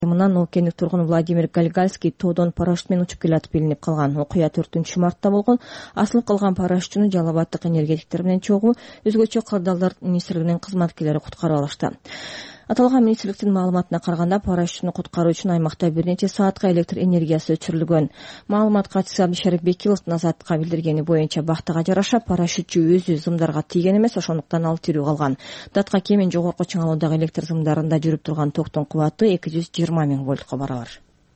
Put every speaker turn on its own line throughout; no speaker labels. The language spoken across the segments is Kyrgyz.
Мынан Олкендик тургун Владимир Гальгальский тоодон парашют менен учуп келатып илинип калган. Окуя 4-мартта болгон. Асылып калган парашютчуну Жалал Абаддык энергетиктер менен чогуу өзгөчө кырдаалдар министрлигинин кызматкерлери куткарып алышты. Аталган министрликтин маалыматына караганда, парашютчуну куткаруу үчүн аймакта бир нече саатка электр энергиясы өчүрүлгөн. Маалымат катчысы Абдишарик Бекиловдун Азаттыкка билдиргени боюнча, бактыга жараша парашютчу өзү зымдарга тийген эмес, ошондуктан ал тирүү калган. Датка кемен жогорку чыңалуудагы электр зымдарында жүрүп турган токтун кубаты 220 000 вольтко барабар.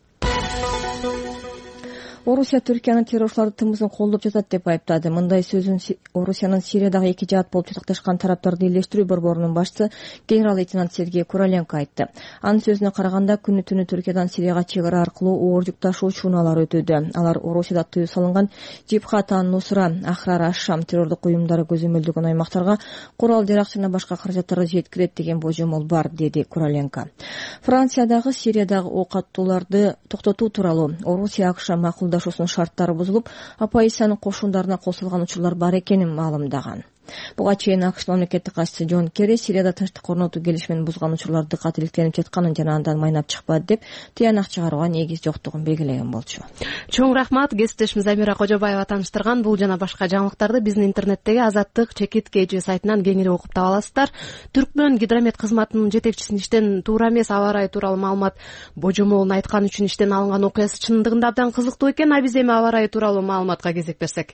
Орусия Түркиянын террорчуларды тымызын колдоп жатат деп айыптады. Мындай сөзүн Орусиянын Сириядагы эки жаат болуп жатакташкан тараптарды бийлештирүү борборунун башчысы генерал-лейтенант Сергей Куроленко айтты. Анын сөзүнө караганда, күнү-түнү Түркиядан Сирияга чек ара аркылуу оор жүк ташуучу унаалар өтүүдө. Алар Орусияда тыюу салынган Джибхат ан-Нусра, Ахрар аш-Шам террордук уюмдары көзөмөлдөгөн аймактарга курал-жарак жана башка каражаттарды жеткирет деген божомол бар, деди Куроленко. Франциядагы Сириядагы ок аттууларды токтотуу тууралуу Орусия АКШ макулдашуусунун шарттары бузулуп, оппозициянын кошундарына кол салган учурлар бар экенин маалымдаган. Буга чейин АКШ мамлекеттик катчысы Джон Керри Сирияда тынчтык орнотуу келишимин бузган учурларды кателиктенип жатканын жана андан майнап чыкпады деп тыянак чыгарууга негиз жоктугун белгилеген болчу.
Чоң рахмат. Кесиптешим Замира Кожобаева тааныштырган бул жана башка жаңылыктарды биздин интернеттеги Азаттык /KG сайтынан кеңири окуп таба аласыздар. Түркмөн гидромет кызматынын жетекчисин иштен туура эмес аба ырайы тууралуу маалымат божомолун айткан үчүн иштен алынган окуясы чындыгында абдан кызыктуу экен. А биз эми аба ырайы тууралуу маалыматка кезек берсек.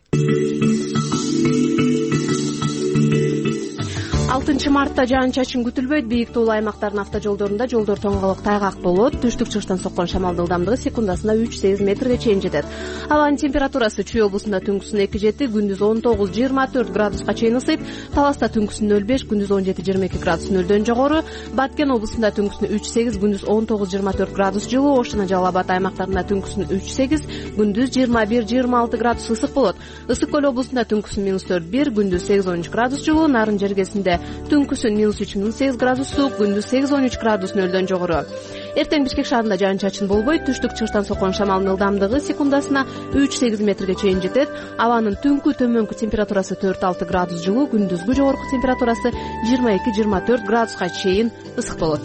6-мартта жаан-чачын күтүлбөйт. Бийик тоолуу аймактардын автожолдорунда жолдор тоңголук тайгак болот. Түштүк-чыгыштан соккон шамалдын ылдамдыгы секундасына 3-8 метрге чейин жетет. Абанын температурасы Чүй облусунда түнкүсүн 2-7, күндүз 19-24 градуска чейин ысыйт. Таласта түнкүсүн 0-5, күндүз 17-22 градус нөлдөн жогору. Баткен облусунда түнкүсүн 3-8, күндүз 19-24 градус жылуу. Ош жана Жалал Абад аймактарында түнкүсүн 3-8, күндүз 21-26 градус ысык болот. Ысык көл облусунда түнкүсүн -4-1, күндүз 8-13 градус жылуу. Нарын жергесинде түнкүсүн -3-8 градус суук, күндүз 8-13 градус нөлдөн жогору. Эртең Бишкек шаарында жаан-чачын болбойт. Түштүк-чыгыштан соккон шамалдын ылдамдыгы секундасына 3-8 метрге чейин жетет. Абанын түнкү төмөнкү температурасы 4-6 градус жылуу, күндүзгү жогорку температурасы 22-24 градуска чейин ысык болот.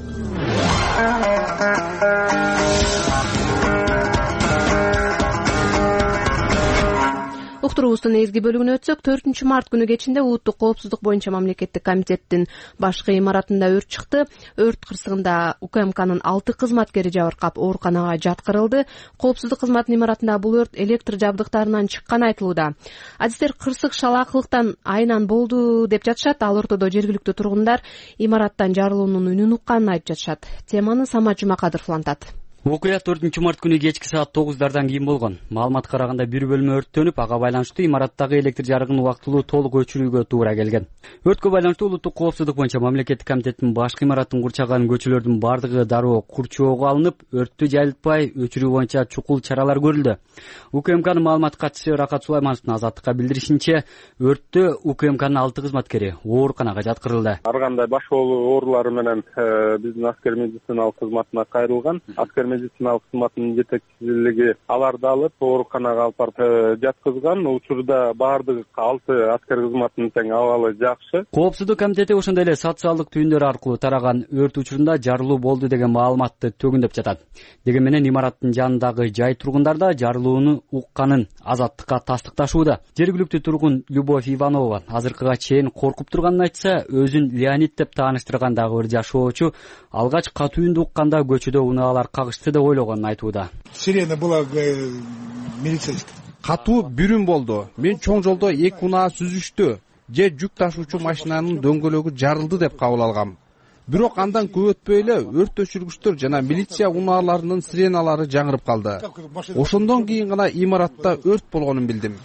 Уктуруубуздун негизги бөлүгүнө өтсөк, 4-март күнү кечинде улуттук коопсуздук боюнча мамлекеттик комитеттин башкы имаратында өрт чыкты. Өрт кырсыгында УКМКнын 6 кызматкери жабыркап ооруканага жаткырылды. Коопсуздук кызматынын имаратында бул өрт электр жабдыктарынан чыкканы айтылууда. Адистер кырсык шалаакылыктан айынан болду деп жатышат. Ал ортодо жергиликтүү тургундар имараттан жарылуунун үнүн укканын айтып жатышат. Теманы Самат Жумакадыров улантат.
Окуя 4-март күнү кечки саат 9-дардан кийин болгон. Маалыматка караганда бир бөлмө өрттөнүп, ага байланыштуу имараттагы электр жарыгын убактылуу толук өчүрүүгө туура келген. Өрткө байланыштуу улуттук коопсуздук боюнча мамлекеттик комитеттин башкы имаратын курчаган көчөлөрдүн бардыгы дароо курчоого алынып, өрттү жайылтпай өчүрүү боюнча чукул чаралар көрүлдү. УКМКнын маалымат катчысы Рахат Сулаймановдун Азаттыкка билдиришинче, өрттө УКМКнын 6 кызматкери ооруканага жаткырылды.
Ар кандай баш оорулары менен биздин аскер медициналык кызматына кайрылган. Аскер медициналык кызматынын жетекчилиги аларды алып ооруканага алып барып жаткызган. Учурда баардык 6 аскер кызматынын тең абалы жакшы.
Коопсуздук комитети ошондой эле социалдык түйүндөр аркылуу тараган өрт учурунда жарылуу болду деген маалыматты төгүндөп жатат. Деген менен имараттын жанындагы жай тургундар да жарылууну укканын Азаттыкка тастыкташууда. Жергиликтүү тургун Любовь Иванова азыркыга чейин коркуп турганын айтса, өзүн Леонид деп тааныштыргандагы бир жашоочу алгач катууунду укканда көчөдө унаалар кагышты деп ойлогонун айтууда.
Сирена была милицейская.
Катуу бүрүн болду. Мен чоң жолдо эки унаа сүзүштү. Же жүк ташуучу машинанын дөңгөлөгү жарылды деп кабыл алгам. Бирок андан көп өтпөй эле өрт өчүргүчтөр жана милиция унааларынын сиреналары жаңырып калды. Ошондон кийин гана имаратта өрт болгонун билдим.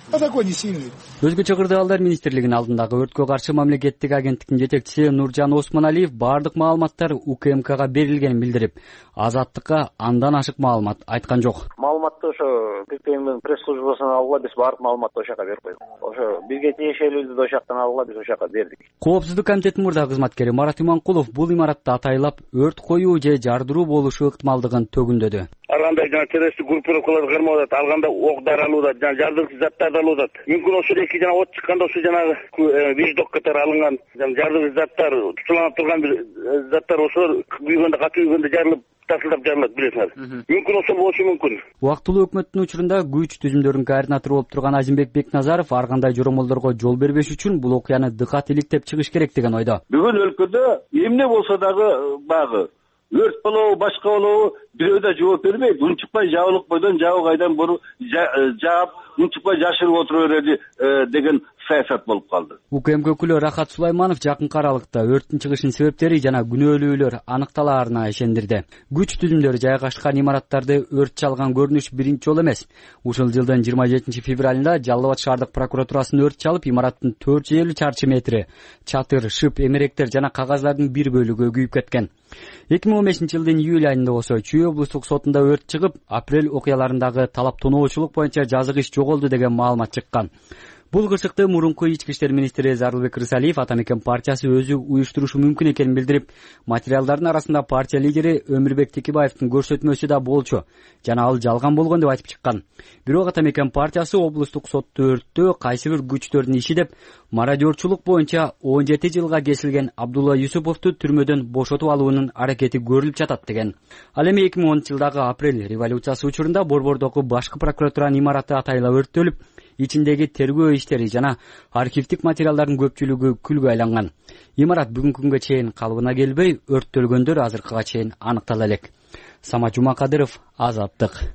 Өзгөчө кырдаалдар министрлигинин алдындагы өрткө каршы мамлекеттик агенттиктин жетекчиси Нуржан Осмоналиев бардык маалыматтар УКМКга берилгенин билдирип, Азаттыкка андан ашык маалымат айткан жок.
Маалыматты ошо ККМдин пресс-службасынан алгыла, биз бардык маалыматты ошол жака берип койдук. Ошо бизге тиешелүүнү ошол жактан алгыла, биз ошол жака бердик.
Коопсуздук комитетинин мурдагы кызматкери Марат Иманкулов бул имаратта атайлап өрт коюу же жардыруу болушу ыктымалдыгын төгүндөдү.
ар кандай жана террористтик группировкаларды кармап атат, алганда ок дары алып атат, жана жардымчы заттарды алып атат. Мүмкүн ошол эки жана от чыкканда ошо жанагы виждок катары алынган жардымчы заттар, тутуланып турган бир заттар ошолор күйгөндө, катуу күйгөндө жарылып тасылдап жарылат, билесиңер. Мүмкүн ошол болушу мүмкүн.
Убактылуу өкмөттүн учурунда күч түзүмдөрүнүн координатору болуп турган Азимбек Бекназаров ар кандай жоромолдорго жол бербеш үчүн бул окуяны дыкат иликтеп чыгыш керек деген ойдо.
Бүгүн өлкөдө эмне болсо дагы багы өрт болобу, башка болобу, бирөө да жооп бербейт. Унчукпай жабылып койдон жабы кайдан буру жаап, унчукпай жашырып отура берели деген саясат болуп калды.
УКМ өкүлү Рахат Сулайманов жакынкы аралыкта өрттүн чыгышынын себептери жана күнөөлүүлөр аныкталаарына ишендирди. Күч түзүмдөрү жайгашкан имараттарды өрт чалган көрүнүш биринчи жолу эмес. Ушул жылдын 27 февралында Жалал Абад шаардык прокуратурасынын өрт чалып, имараттын 450 чарчы метри чатыр, шып, эмеректер жана кагаздардын бир бөлүгү күйүп кеткен. 2015 жылдын июль айында болсо Чүй облустук сотунда өрт чыгып, апрель окуяларындагы талап тоноочулук боюнча жазык иш жоголду деген маалымат чыккан. Бул кырсыкты мурунку ички иштер министри Зарылбек Рысалиев Ата Мекен партиясы өзү уюштурушу мүмкүн экенин билдирип, материалдардын арасында партия лидери Өмүрбек Текебаевдин көрсөтмөсү да болчу жана ал жалган болгон деп айтып чыккан. Бирок Ата Мекен партиясы облустук сотту өрттөө кайсы бир күчтөрдүн иши деп мародерчулук боюнча 17 жылга кесилген Абдулла Юсуповду түрмөдөн бошотуп алуунун аракети көрүлүп жатат деген. Ал эми 2010 жылдагы апрель революциясы учурунда Борбордогу башкы прокуратуранын имараты атайла өрттөлүп, ичиндеги тергөө иштери жана архивдик материалдардын көпчүлүгү күлгө айланган. Имарат бүгүнкү күнгө чейин калыбына келбей, өрттөлгөндөр азыркыга чейин аныктала элек. Самат Жумакадыров, Азаттык.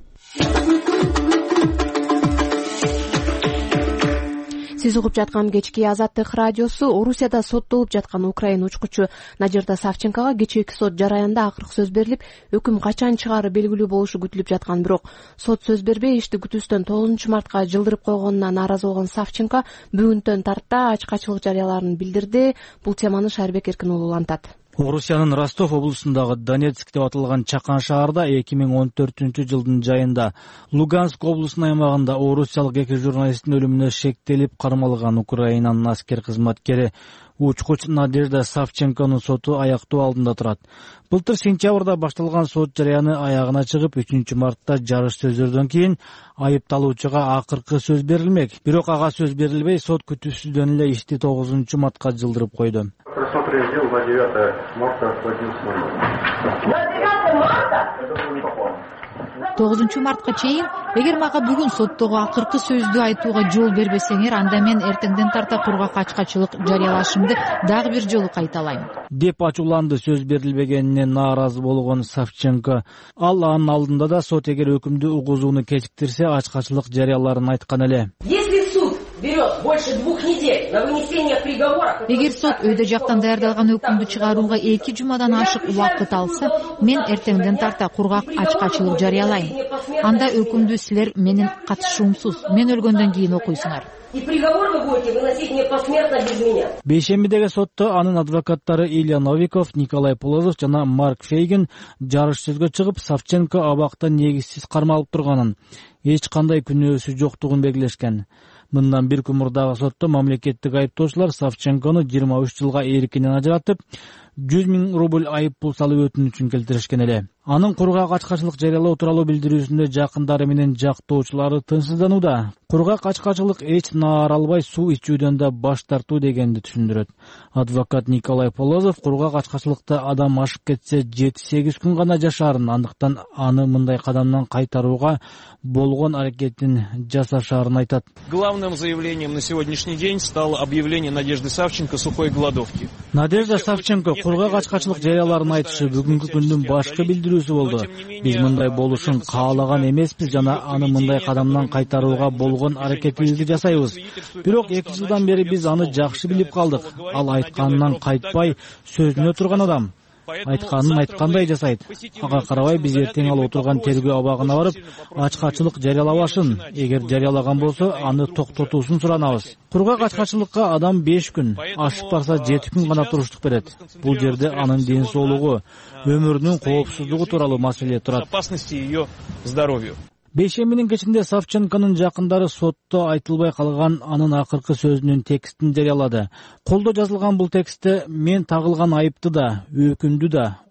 Сиз угуп жаткан кечки Азаттык радиосу. Орусияда соттолуп жаткан украин учкучу Надежда Савченкога кечээки сот жараянда акыркы сөз берилип, өкүм качан чыгаары белгилүү болушу күтүлүп жаткан, бирок сот сөз бербей ишти күтүүстөн 9 мартка жылдырып койгонуна нааразы болгон Савченко бүгүнтөн тарта ачкачылык жарыяларын билдирди. Бул теманы Шарбек Эркин уулу улантат.
Орусиянын Ростов облусундагы Донецк деп аталган чакан шаарда 2014 жылдын жайында Луганск облусунун аймагында орусиялык 2 журналисттин өлүмүнө шектелип кармалган Украинанын аскер кызматкери учкуч Надежда Савченконун соту аяктоо алдында турат. Былтыр сентябрда башталган сот жарыяны аягына чыгып, 3 мартта жарыш сөздөрдөн кийин айыпталуучуга акыркы сөз берилмек. Бирок ага сөз берилбей, сот күтүүсүздөн эле ишти 9 мартка жылдырып койду.
Просмотр я сделал на 9 марта в 11:00. На 9 марта?
9 мартка чейин, эгер мага бүгүн соттогу акыркы сөздү айтууга жол бербесеңер, анда мен эртеңден тарта кургак ачкачылык жарыялашымды дагы бир жолу кайталайм
деп ачууланды сөз берилбегенине нааразы болгон Савченко. Ал анын алдында да сот эгер өкүмдү угузууну кечиктирсе, ачкачылык жарыяларын айткан эле.
Берет больше 2 недель на вынесение приговора.
Эгер сот өйдө жактан даярдалган өкүмдү чыгарууга 2 жумадан ашык убакыт алса, мен эртеңден тарта кургак ачкачылык жарыялайм. Анда өкүмдү силер менин катышуумсуз, мен өлгөндөн кийин окуйсуңар.
И приговор вы будете выносить мне посмертно без меня.
Бейшембидеги сотто анын адвокаттары Илья Новиков, Николай Полозов жана Марк Фейгин жарыш сөзгө чыгып, Савченко абакта негизсиз кармалып турганын, эч кандай күнөөсү жоктугун белгилешкен. Мындан бир күн мурдагы сотто мамлекеттик айыптоочулар Савченкону 23 жылга эркинен ажыратып, 100 000 рубль айып пул салып өтүнүчүн келтиришкен эле. Анын кургак ачкачылык жарыялоо тууралуу билдирүүсүндө жакындары менен жактоочулары тынчсызданууда. Кургак ачкачылык эч наар албай суу ичүүдөн да баш тартуу дегенди түшүндүрөт. Адвокат Николай Полозов кургак ачкачылыкта адам ашып кетсе 7-8 күн гана жашаарын, андыктан аны мындай кадамдан кайтарууга болгон аракетин жасашаарын айтат.
Главным заявлением на сегодняшний день стало объявление Надежды Савченко сухой голодовки.
Надежда Савченко кургак ачкачылык жарыяларын айтышы бүгүнкү күндүн башкы билдирүүсү болду. Биз мындай болушун каалаган эмеспиз жана аны мындай кадамдан кайтарууга болгон аракетибизди жасайбыз. Бирок 2 жылдан бери биз аны жакшы билип калдык. Ал айтканынан кайтпай, сөзүнө турган адам. Айтканын айткандай жасайт. Ага карабай биз эртең ал отурган тергөө абагына барып, ачкачылык жарыялабашын. Эгер жарыялаган болсо, аны токтотуусун суранабыз. Кургак ачкачылыкка адам 5 күн, ашып барса 7 күн гана туруштук берет. Бул жерде анын ден соолугу, өмүрүнүн коопсуздугу тууралуу маселе турат.
Безопасности ее здоровью.
Бейшембинин кечинде Савченконун жакындары сотто айтылбай калган анын акыркы сөзүнүн текстин жарыялады. Колдо жазылган бул текстте мен тагылган айыпты да, өкүмдү да,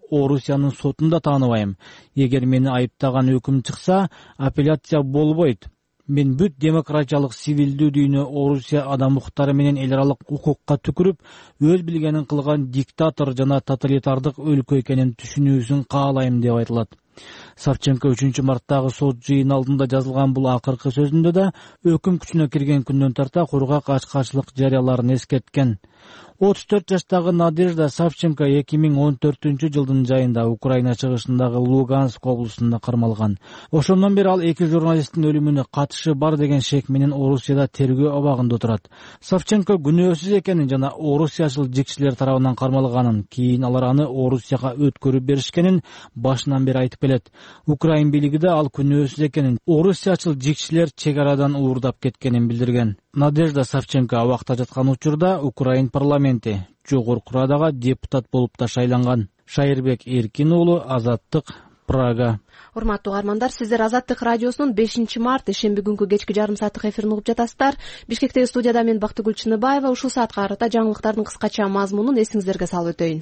Орусиянын сотунда тааныбайм. Эгер мени айыптаган өкүм чыкса, апелляция болбойт. Мен бүт демократиялык сивилдүү дүйнө Орусия адам укуктары менен эл аралык укукка түкүрүп, өз билгенин кылган диктатор жана тоталитардык өлкө экенин түшүнүүсүн каалайм деп айтылат. Савченко 3 марттагы сот жыйын алдында жазылган бул акыркы сөзүндө да өкүм күчүнө кирген күндөн тарта кургак ачкачылык жарыяларын эскерткен. 34 жаштагы Надежда Савченко 2014-жылдын жайында Украина чыгышындагы Луганск облусунда кармалган. Ошондон бери ал 2 журналисттин өлүмүнө катышы бар деген шек менен Орусияда тергөө абагында отурат. Савченко күнөөсүз экенин жана орусиячыл жикчилер тарабынан кармалганын, кийин алар аны Орусияга өткөрүп беришкенин башынан бери айтып келет. Украин бийлиги да ал күнөөсүз экенин, орусиячыл жикчилер чек арадан уурдап кеткенин билдирген. Надежда Савченко абакта жаткан учурда Украин парламенти жогорку радага депутат болуп да шайланган. Шайырбек Эркин уулу, Азаттык, Прага.
Урматтуу угармандар, сиздер Азаттык радиосунун 5-март ишемби күнгү кечки жарым сааттык эфирин угуп жатасыздар. Бишкектеги студияда мен Бактыгүл Чыныбаева. Ушул саатка карата жаңылыктардын кыскача мазмунун эсиңиздерге салып өтөйүн.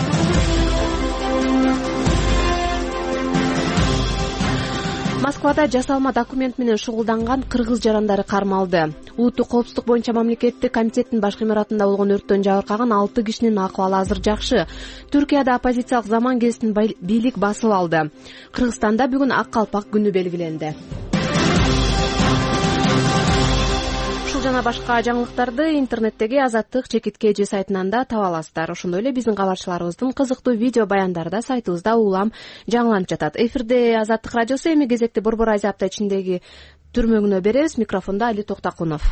Москвада жасалма документ менен шугулданган кыргыз жарандары кармалды. Улуттук коопсуздук боюнча мамлекеттик комитеттин баш имаратында болгон өрттөн жабыркаган 6 кишинин акыбалы азыр жакшы. Түркияда оппозициялык Заман гезитин бийлик басып алды. Кыргызстанда бүгүн ак калпак күнү белгиленди. Жана башка жаңылыктарды интернеттеги Азаттык ЧКТ сайтынан да таба аласыздар. Ошондой эле биздин кабарчыларыбыздын кызыктуу видео баяндары да сайтыбызда улам жаңыланып жатат. Эфирде Азаттык радиосу, эми кезекти Борбор Азия апта ичиндеги түрмөгүнө беребиз. Микрофондо Али Токтакунов.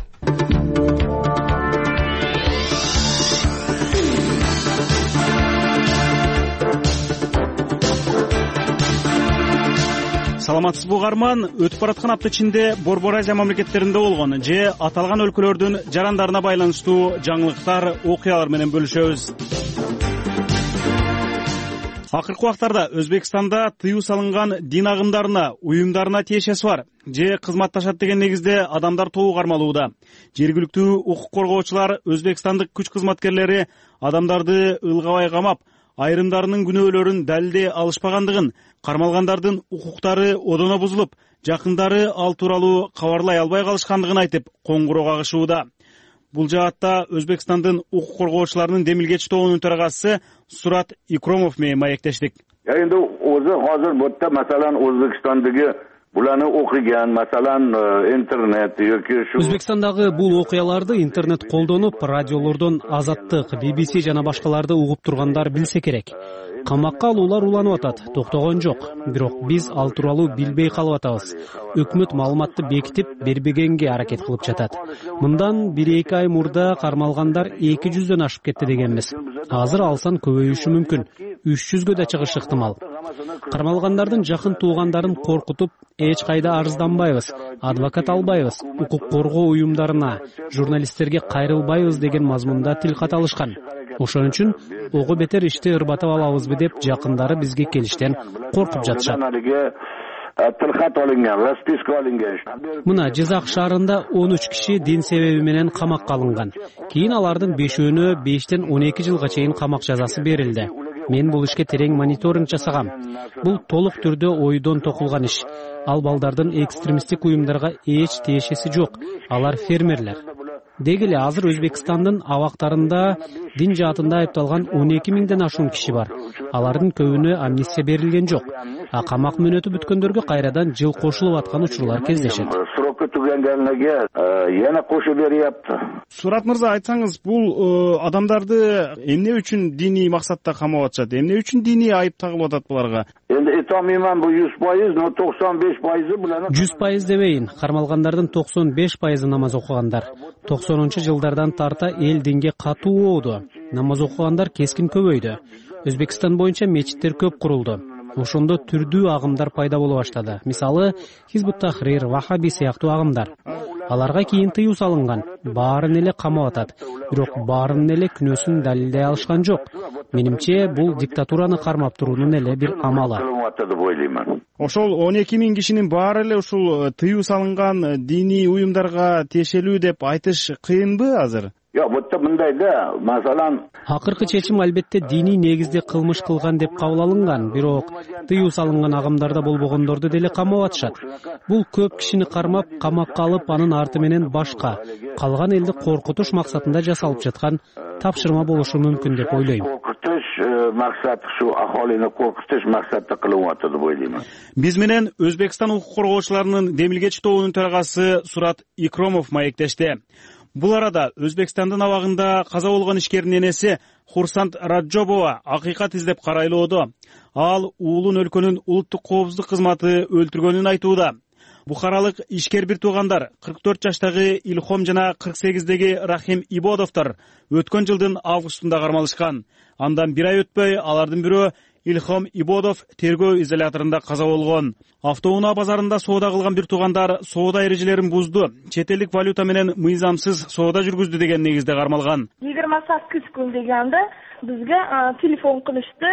Саламатсызбы угарман, өтүп бараткан апта ичинде Борбор Азия мамлекеттеринде болгон же аталган өлкөлөрдүн жарандарына байланыштуу жаңылыктар, окуялар менен бөлүшөбүз. Акыркы убактарда Өзбекстанда тыюу салынган дин агымдарына, уюмдарына тиешеси бар же кызматташат деген негизде адамдар тобу кармалууда. Жергиликтүү укук коргоочулар Өзбекстандык күч кызматкерлери адамдарды ылгабай камап, айрымдарынын күнөөлөрүн далилдей алышпагандыгын, кармалгандардын укуктары одоно бузулуп, жакындары ал тууралуу кабарлай албай калышкандыгын айтып, коңгуроо кагышууда. Бул жаатта Өзбекстандын укук коргоочуларынын демилгеч тобунун төрагасы Сурат Икромов менен маектештик.
Эми азыр бутта масалан Өзбекстандагы буланы окуган, масалан интернет yoki shu
Өзбекстандагы бул окуяларды интернет колдонуп, радиолордон Азаттык, BBC жана башкаларды угуп тургандар билсе керек. Камакка алуулар уланып атат, токтогон жок. Бирок биз ал тууралуу билбей калып атабыз. Өкмөт маалыматты бекитип бербегенге аракет кылып жатат. Мындан 1-2 ай мурда кармалгандар 200дөн ашып кетти дегенбиз. Азыр ал сан көбөйүшү мүмкүн. 300гө да чыгышы ыктымал. Кармалгандардын жакын туугандарын коркутуп, эч кайда арызданбайбыз, адвокат албайбыз, укук коргоо уюмдарына, журналисттерге кайрылбайбыз деген мазмунда тил каталышкан. Ошон үчүн ого бетер ишти ырбатып алабызбы деп жакындары бизге келиштен коркуп жатышат. Мына Жизак шаарында 13 киши дин себеби менен камакка алынган. Кийин алардын 5-өөнө 5тен 12 жылга чейин камак жазасы берилди. Мен бул ишке терең мониторинг жасагам. Бул толук түрдө ойдон токулган иш. Ал балдардын экстремисттик уюмдарга эч тиешеси жок. Алар фермерлер. Деги эле азыр Өзбекстандын абактарында дин жаатында айыпталган 12 миңден ашуун киши бар. Алардын көбүнө амнистия берилген жок. А камак мөөнөтү бүткөндөргө кайрадан жыл кошулуп аткан учурлар кездешет.
Сурат мырза, айтсаңыз, бул адамдарды эмне үчүн диний максатта камап атышат? Эмне үчүн диний айып тагылып атат буларга?
Эndi айтамайман бул 100%, но 95% булар
100% дебейин. Кармалгандардын 95% намаз окугандар. 90-жылдардан тарта эл динге катуу болду. Намаз окугандар кескин көбөйдү. Өзбекстан боюнча мечиттер көп курулду. Ошондо түрдүү агымдар пайда боло баштады. Мисалы, Хизбут Тахрир, Вахаби сыяктуу агымдар. Аларга кийин тыюу салынган. Баарын эле камап атат. Бирок баарын эле күнөөсүн далилдей алышкан жок. Менимче, бул диктатураны кармап туруунун эле бир амалы.
Ошол 12 миң кишинин баары эле ушул тыюу салынган диний уюмдарга тиешелүү деп айтыш кыйынбы азыр?
Yok, bu yerda mındayda, masalan,
акыркы чечим албетте диний негизде кылмыш кылган деп кабыл алынган, бирок тыюу салынган агымдарда болбогондорду деле камап атышат. Бул көп кишини кармап, камакка алып, анын арты менен башка калган элди коркутуш максатында жасалып жаткан тапшырма болушу мүмкүн деп ойлойм.
Maksat şu aholini qo'rqitish maqsadida qilyapti deb o'ylayman.
Биз менен Өзбекстан укук коргоочуларынын демилгечи тобунун төрагасы Сурат Икромов маектешти. Бул арада Өзбекстандын абагында каза болгон ишкердин энеси Хурсант Раджобова акыйкат издеп карайлоодо. Ал уулун өлкөнүн улуттук коопсуздук кызматы өлтүргөнүн айтууда. Бухаралык ишкер бир туугандар 44 жаштагы Илхом жана 48деги Рахим Ибодовдор өткөн жылдын августунда кармалышкан. Андан бир ай өтпөй алардын бирөө Илхом Ибодов тергөө изоляторунда каза болгон. Автоунаа базарында соода кылган бир туугандар соода эрежелерин бузду, чет элдик валюта менен мыйзамсыз соода жүргүздү деген негизде кармалган.
28 күн дегенде бизге телефон кылышты.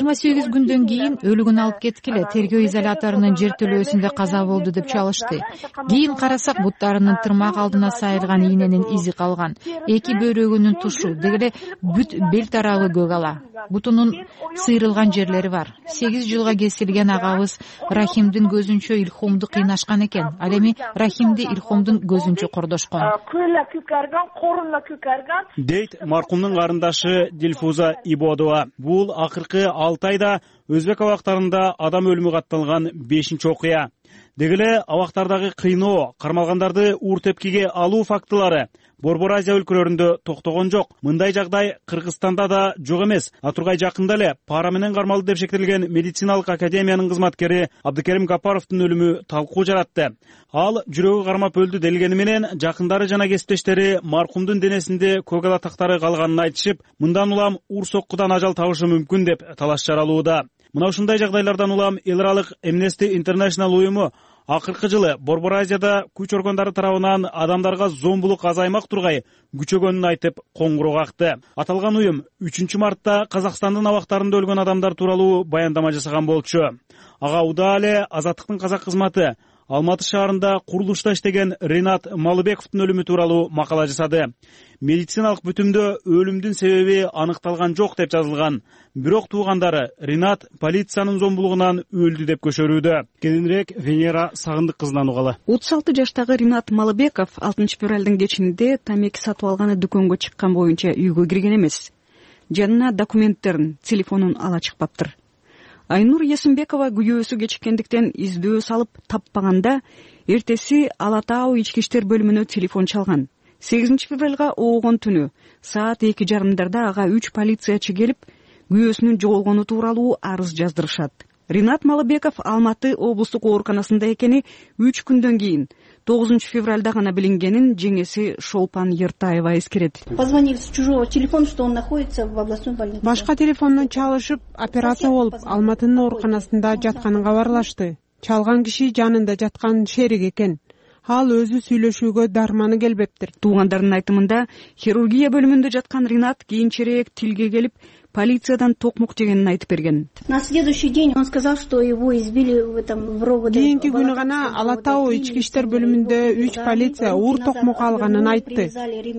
28 күндөн кийин өлүгүн алып кеткиле, тергөө изоляторунун жертөлөөсүндө каза болду деп чалышты. Кийин карасак, буттарынын тырмак алдына сайылган ийненин изи калган. Эки бөйрөгүнүн тушу, дегеле бүт бел тарабы көк ала. Бутунун сыйрылган жерлери бар. 8 жылга кесилген агабыз Рахимдин көзүнчө Илхомду кыйнашкан экен. Ал эми Рахимди Илхомдун көзүнчө кордошкон.
Көйлө көкөргөн, корунна көкөргөн.
Дейт маркумдун карындашы Дилфуза Ибодова. Бул акыркы 6 айда Өзбек абактарында адам өлүмү катталган 5-чи окуя. Дегеле абактардагы кыйноо, кармалгандарды уур тепкиге алуу фактылары Борбор Азия өлкөлөрүндө токтогон жок. Мындай жагдай Кыргызстанда да жок эмес. Атургай жакында эле пара менен кармалды деп шектелген медициналык академиянын кызматкери Абдыкерим Гапаровдун өлүмү талкуу жаратты. Ал жүрөгү кармап өлдү делгени менен жакындары жана кесиптештери маркумдун денесинде көк ала тактары калганын айтышып, мындан улам уур соккудан ажал табышы мүмкүн деп талаш жаралууда. Мына ушундай жагдайлардан улам эл аралык Amnesty International уюму акыркы жылы Борбор Азияда күч органдары тарабынан адамдарга зомбулук азаймак тургай күчөгөнүн айтып коңгуроо какты. Аталган уюм 3 мартта Казакстандын абактарында өлгөн адамдар тууралуу баяндама жасаган болчу. Ага удаа эле Азаттыктын казак кызматы Алматы шаарында курулушта иштеген Ринат Малыбековдун өлүмү тууралуу макала жасады. Медициналык бүтүмдө өлүмдүн себеби аныкталган жок деп жазылган. Бирок туугандары Ринат полициянын зомбулугунан өлдү деп көчөрүүдө. Кийинирээк Венера Сагындык кызынан угалы.
36 жаштагы Ринат Малыбеков 6 февралдын кечинде тамеки сатып алганы дүкөнгө чыккан боюнча үйгө кирген эмес. Жанына документтерин, телефонун ала чыкпаптыр. Айнур Есимбекова күйөөсү кечиккендиктен издөө салып таппаганда, эртеси Ала Тау ички иштер бөлүмүнө телефон чалган. 8 февралга оогон түнү саат 2:30 ага 3 полициячы келип, күйөөсүнүн жоголгону тууралуу арыз жаздырышат. Ринат Малыбеков Алматы облустук ооруканасында экени 3 күндөн кийин 9 февралда гана билингенин жеңеси Шолпан Ертаева эскерет.
Позвонили с чужого телефона, что он находится в областной больнице.
Башка телефондон чалышып, операция болуп, Алматынын ооруканасында жатканын кабарлашты. Чалган киши жанында жаткан шерик экен. Ал өзү сүйлөшүүгө дарманы келбептир.
Туугандардын айтымында, хирургия бөлүмүндө жаткан Ринат кийинчерээк тилге келип, полициядан токмук жегенин айтып берген.
На следующий день он сказал, что его избили в этом роводе.
Кийинки күнү гана Ала Тау ички иштер бөлүмүндө 3 полиция уур токмок алганын айтты.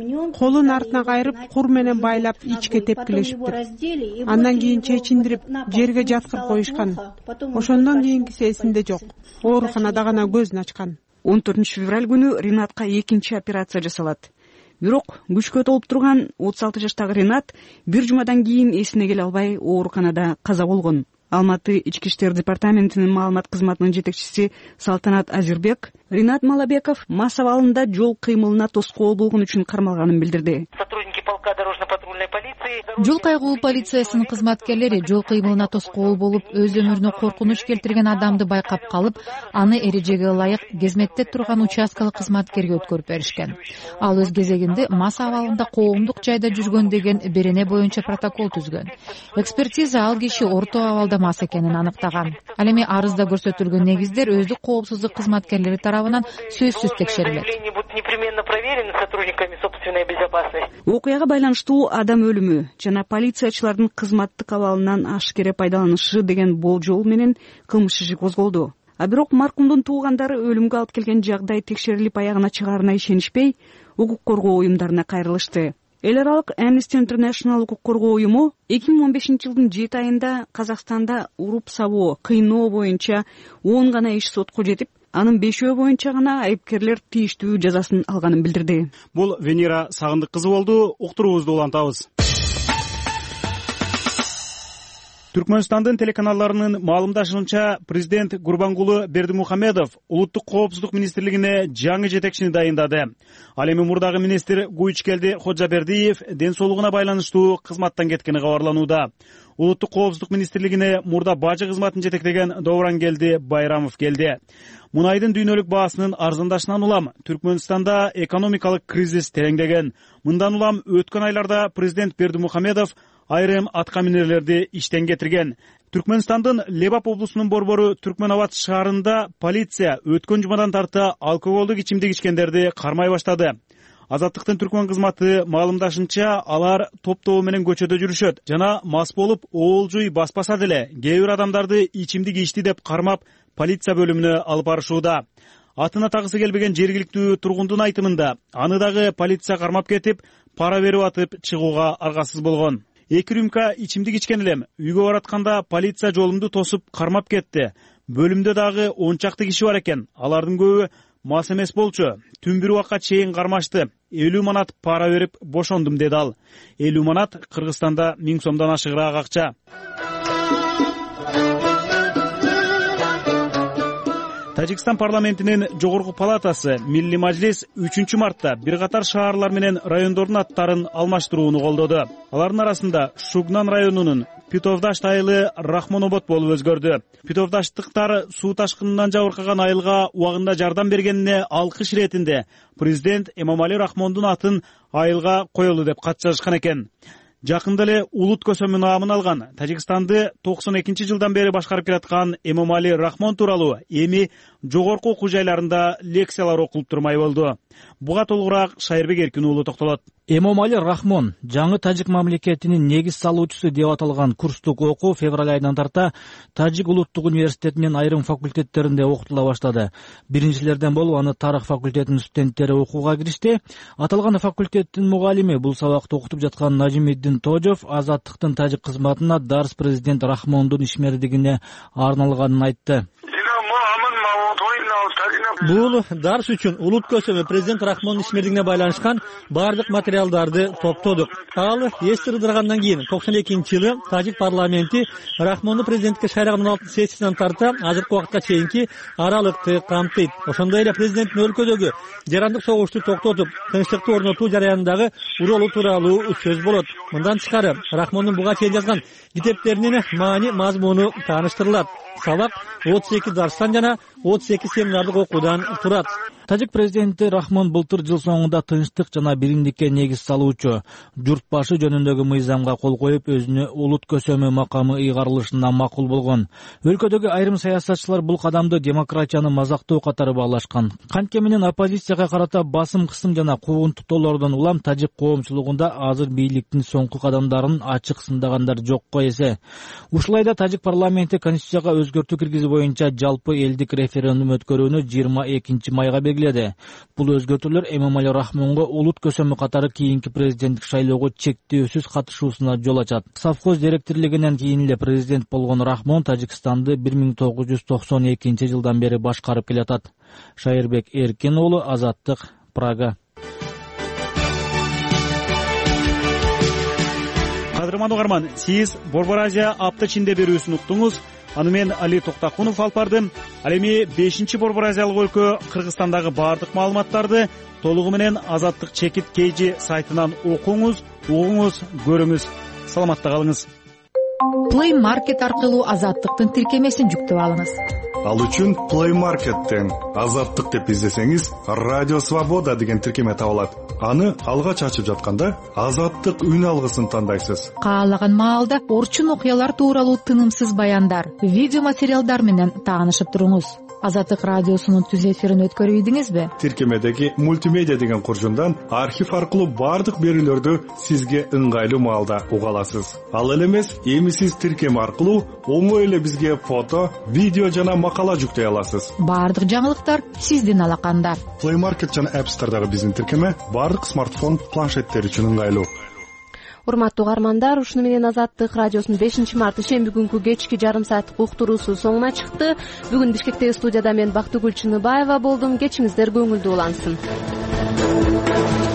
Колун артына кайрып, кур менен байлап ичке тепкилешиптир. Андан кийин чечиндирип, жерге жаткырып коюшкан. Ошондон кийинкиси эсинде жок. Ооруканада гана көзүн ачкан.
14 февраль күнү Ринатка экинчи операция жасалат. Бирок күчкө толуп турган 36 жаштагы Ринат бир жумадан кийин эсине келе албай ооруканада каза болгон. Алматы ички иштер департаментинин маалымат кызматынын жетекчиси Салтанат Азирбек Ринат Малыбеков мас абалында жол кыймылына тоскоол болгон үчүн кармалганын билдирди.
Жол кайгылуу полициясынын кызматкерлери жол кыймылына тоскоол болуп, өз өмүрүнө коркунуч келтирген адамды байкап калып, аны эрежеге ылайык кезметте турган участкалык кызматкерге өткөрүп беришкен. Ал өз кезегинде мас абалында коомдук жайда жүргөн деген берене боюнча протокол түзгөн. Экспертиза ал киши орто абалда мас экенин аныктаган. Ал эми арызда көрсөтүлгөн негиздер өздүк коопсуздук кызматкерлери тарабынан сөзсүз текшерилет.
Окуяга байланыштуу адам өлүмү жана полициячылардын кызматтык абалынан ашкере пайдаланышы деген болжол менен кылмыш иши козголду. А бирок маркумдун туугандары өлүмгө алып келген жагдай текшерилип аягына чыгаарына ишенишпей, укук коргоо уюмдарына кайрылышты. Эл аралык Amnesty International укук коргоо уюму 2015-жылдын 7 айында Казакстанда уруп сабоо, кыйноо боюнча 10 гана иш сотко жетип, анын 5 боюнча гана айыпкерлер тийиштүү жазасын алганын билдирди.
Бул Венера Сагындык кызы болду. Уктуруубузду улантабыз. Түркмөнстандын телеканалларынын маалымдашынча, президент Гурбангулы Бердимухамедов улуттук коопсуздук министрлигине жаңы жетекчини дайындады. Ал эми мурдагы министр Гуйчкелди Ходжабердиев ден соолугуна байланыштуу кызматтан кеткени кабарланууда. Улуттук коопсуздук министрлигине мурда бажы кызматын жетектеген Доврангелди Байрамов келди. Мунайдын дүйнөлүк баасынын арзандашынан улам Түркмөнстанда экономикалык кризис тереңдеген. Мындан улам өткөн айларда президент Бердимухамедов айрым атка минерлерди иштен кетирген. Түркмөнстандын Лебап облусунун борбору Түркмөнабад шаарында полиция өткөн жумадан тарта алкоголдук ичимдик ичкендерди кармай баштады. Азаттыктын Түркмөн кызматы маалымдашынча, алар топтоо менен көчөдө жүрүшөт жана мас болуп оолжуй баспаса деле кээ бир адамдарды ичимдик ичти деп кармап полиция бөлүмүнө алып барышууда. Атына тагысы келбеген жергиликтүү тургундун айтымында, аны дагы полиция кармап кетип, пара берип атып чыгууга аргасыз болгон. 2 рюмка ичимдик ичкен элем. Үйгө баратканда полиция жолумду тосуп кармап кетти. Бөлүмдө дагы 10 чакты киши бар экен. Алардын көбү мас эмес болчу. Түн бир убакка чейин кармашты. 50 манат пара берип бошондум, деди ал. 50 манат Кыргызстанда 1000 сомдон ашыгыраак акча. Тажикстан парламентинин жогорку палатасы Милли Мажлис 3-мартта бир катар шаарлар менен райондордун аттарын алмаштырууну колдоду. Алардын арасында Шугнан районунун Питовдашт айылы Рахмонобод болуп өзгөрдү. Питовдаштыктар суу ташкынынан жабыркаган айылга убагында жардам бергенине алкыш иретинде президент Эмомали Рахмондун атын айылга коелу деп кат жазышкан экен. Жакында эле улут көсөмү наамын алган Тажикстанды 92-жылдан бери башкарып келаткан Эмомали Рахмон тууралуу эми жогорку окуу жайларында лекциялар окулуп турмай болду. Буга толугураак Шайырбек Эркин уулу токтолот.
Эмомали Рахмон жаңы тажик мамлекетинин негиз салуучусу деп аталган курстук окуу февраль айынан тарта Тажик улуттук университетинин айрым факультеттеринде окутула баштады. Биринчилерден болуп аны тарых факультетинин студенттери окууга киришти. Аталган факультеттин мугалими бул сабакты окутуп жаткан Нажимиддин Тожов Азаттыктын тажик кызматына дарс президент Рахмондун ишмердигине арналганын айтты.
Бул дарс үчүн улут көсөмү президент Рахмондун ишмердигине байланышкан бардык материалдарды топтодук. Ал эсти ырдыргандан кийин 92-жылы Тажик парламенти Рахмонду президентке шайлаган 16-сессиясынан тарта азыркы убакытка чейинки аралыкты камтыйт. Ошондой эле президенттин өлкөдөгү жарандык согушту токтотуп, тынчтыкты орнотуу жараянындагы ролу тууралуу сөз болот. Мындан тышкары Рахмондун буга чейин жазган китептеринин маани мазмуну тааныштырылат. Сабак 32 дарстан жана 32 семинардык окуудан турат.
Тажик президенти Рахмон былтыр жыл соңунда тынчтык жана биримдикке негиз салуучу журт башы жөнүндөгү мыйзамга кол коюп, өзүнө улут көсөмү макамы ыйгарылышына макул болгон. Өлкөдөгү айрым саясатчылар бул кадамды демократияны мазактоо катары баалашкан. Кантке менен оппозицияга карата басым кысым жана куугунтуктоолордон улам тажик коомчулугунда азыр бийликтин соңку кадамдарын ачык сындагандар жокко эсе. Ушулай да тажик парламенти конституцияга өзгөртүү киргизүү боюнча жалпы элдик референдум өткөрүүнү 22 майга белгиледи. Бул өзгөртүүлөр Эмомали Рахмонго улут көсөмү катары кийинки президенттик шайлоого чектөөсүз катышуусуна жол ачат. Совхоз директорлигинен кийин эле президент болгон Рахмон Тажикстанды 1992-жылдан бери башкарып келатат. Шайырбек Эркин уулу, Азаттык, Прага.
Кадырман угарман, сиз Борбор Азия апта ичинде берүүсүн уктуңуз. Аны мен Али Токтакунов алып бардым. Ал эми 5-чи Борбор Азиялык өлкө Кыргызстандагы бардык маалыматтарды толугу менен Азаттык чекит KG сайтынан окуңуз, угуңуз, көрүңүз. Саламатта калыңыз.
Play Market аркылуу Азаттыктын тиркемесин жүктөп алыңыз.
Ал үчүн Play Market'тен Азаттык деп издесеңиз, Радио Свобода деген тиркеме табылат. Аны алгач ачып жатканда Азаттык үн алгысын тандайсыз.
Каалаган маалда орчун окуялар тууралуу тынымсыз баяндар, видео материалдар менен таанышып туруңуз. Азаттык радиосунун түз эфирин өткөрүп ийдиңизби?
Тиркемедеги мультимедиа деген куржундан архив аркылуу бардык берүүлөрдү сизге ыңгайлуу маалда уга аласыз. Ал эле эмес, эми сиз тиркеме аркылуу оңой эле бизге фото, видео жана макала жүктөй аласыз.
Бардык жаңылыктар сиздин алаканда.
Play Market жана App Store'дагы биздин тиркеме бардык смартфон, планшеттер үчүн ыңгайлуу.
Урматтуу угармандар, ушуну менен Азаттык радиосунун 5-март ишемби күнкү кечки жарым сааттык уктуруусу соңуна чыкты. Бүгүн Бишкектеги студияда мен Бактыгүл Чыныбаева болдум. Кечиңиздер көңүлдүү улансын.